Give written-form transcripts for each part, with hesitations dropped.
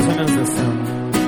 ou menos assim.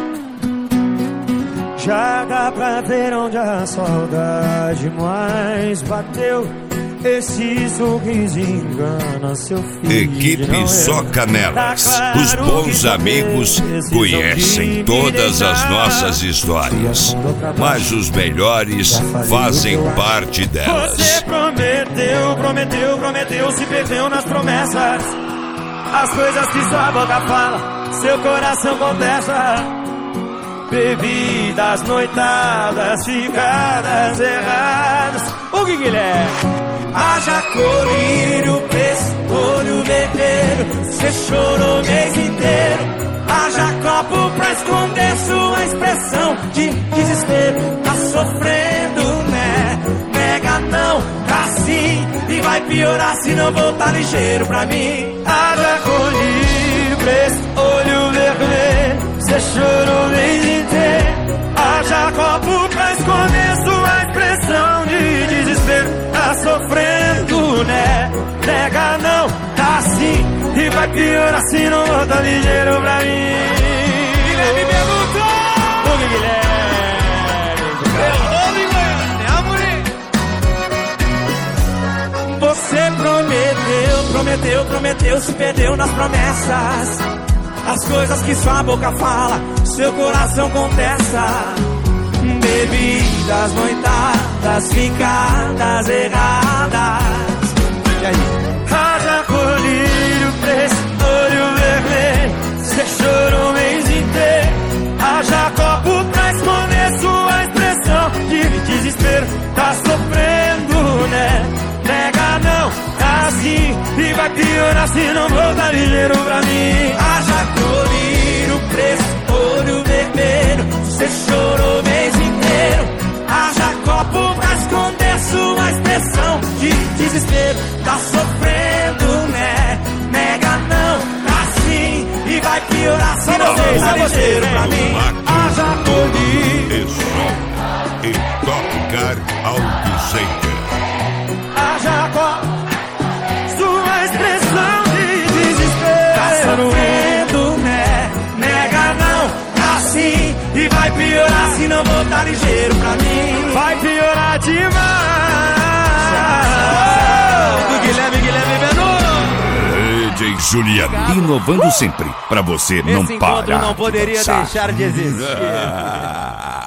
Já dá pra ver onde a saudade mais bateu. Esse sorriso engana seu filho. Equipe Só Canelas. Os bons amigos conhecem todas as nossas histórias, mas os melhores fazem parte delas. Você prometeu, se perdeu nas promessas. As coisas que sua boca fala, seu coração contesta. Bebidas, noitadas, ficadas erradas. O que ele é? Haja colírio, preço, olho vermelho. Cê chorou o mês inteiro. Haja copo pra esconder sua expressão de desespero. Tá sofrendo, né? Nega não, tá sim. E vai piorar se não voltar ligeiro pra mim. Haja colírio, preço, olho vermelho. Cê chorou o mês inteiro. Haja copo pra esconder sua expressão de desespero. Tá sofrendo, né? Nega não, tá assim. E vai piorar se não volta ligeiro pra mim. Guilherme perguntou. O Guilherme. Você prometeu, se perdeu nas promessas. As coisas que sua boca fala, seu coração contesta. Bebidas, noitadas, ficadas erradas. E aí? Haja colírio, preço, olho vermelho. Cê chorou o mês inteiro. Haja copo pra esconder sua expressão de desespero. Tá sofrendo, né? Nega não, tá assim. E vai piorar se não voltar ligeiro pra mim. Haja colírio, preço, olho vermelho. Cê chorou o mês inteiro. Haja copo pra esconder sua expressão de desespero. Tá sofrendo, né? Nega não, tá sim. E vai piorar se não voltar ligeiro pra mim. Haja colírio e Top Car Auto Center. Haja copo, sua expressão de desespero. Tá sofrendo, né? Nega não, tá sim. E vai piorar se não voltar ligeiro pra mim. Vai piorar demais. Do Guilherme Menu. DJ Juliano, inovando sempre, pra você não parar. Esse encontro não poderia deixar de existir.